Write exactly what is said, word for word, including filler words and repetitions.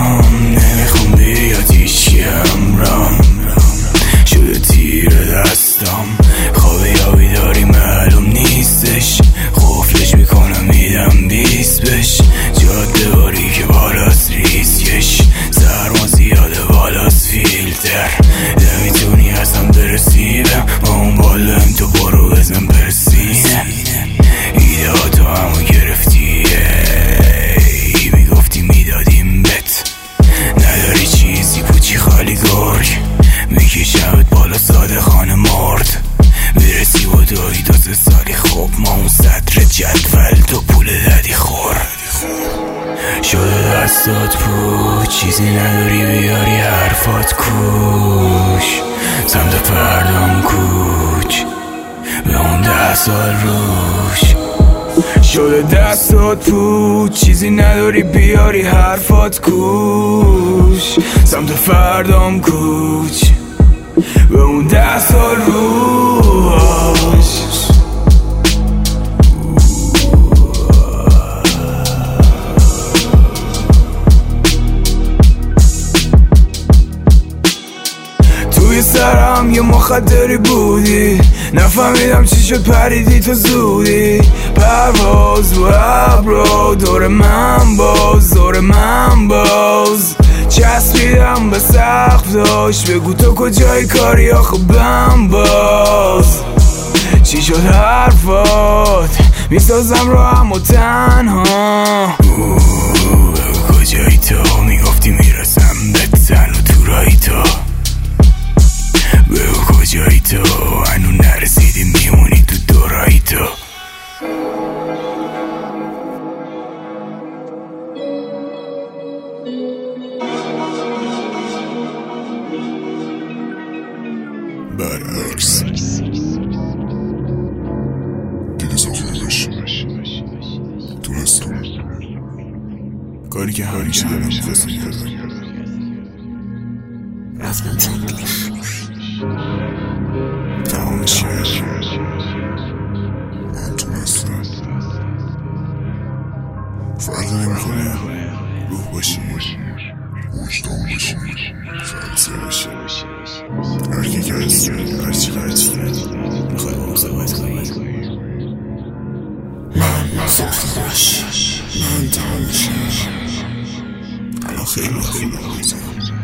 میخوام نمیخوام بیاد هیچکی همرام شده تیر دستم خواب یا بیداری معلوم نیستش قفلش میکنم میدم بیست بش جاده باری که بالاست ریسکش سرما زیاده بالاست فیلتر نمیتونی اصلا برسیدم با اون بالم تو برو بزن برسینه ایده ها تو همو گرفتی میگفتی میدادیم بت نداری چیزی پوچی خالی گرگ میکشمت بالا ساده خانه مرد برسی با دایی دو سه سالی خوب ما اون صدر جدول تو پول دادی خور شده دستات پوچ چیزی نداری بیاری حرفات کوش سمت فردام کوچ به اون ده سال روش شده دستات پوچ چیزی نداری بیاری حرفات کوش سمت فردام کوچ به اون ده سال روش توی سرم یه مخدری بودی نفهمیدم چی شد پریدی تو زودی پرواز و ابرو دور من باز دور من باز چسبیدم به سقف داشت بگو تو کجای کاری آخه بم باز چی شد حرفات میسازم رو هم و تنها بگو کجایی تو میگفتی میرسم به تن و تورایی تو بگو کجایی تو هنو نرسیدی میمونی تو دورایی تو برعکس دیگه ساختمش تونستم کاری که همیشه دارم میخواستم کردم رفتم تکلیف تمامش کردم من تونستم فردا نمیخونه روح باشی وجدان باشی فلسه باشی هرکی که هستی هرچی هرچی میخوای با مصابت کنی من ساختمش من تمامش الان خیلی خیلی بایدم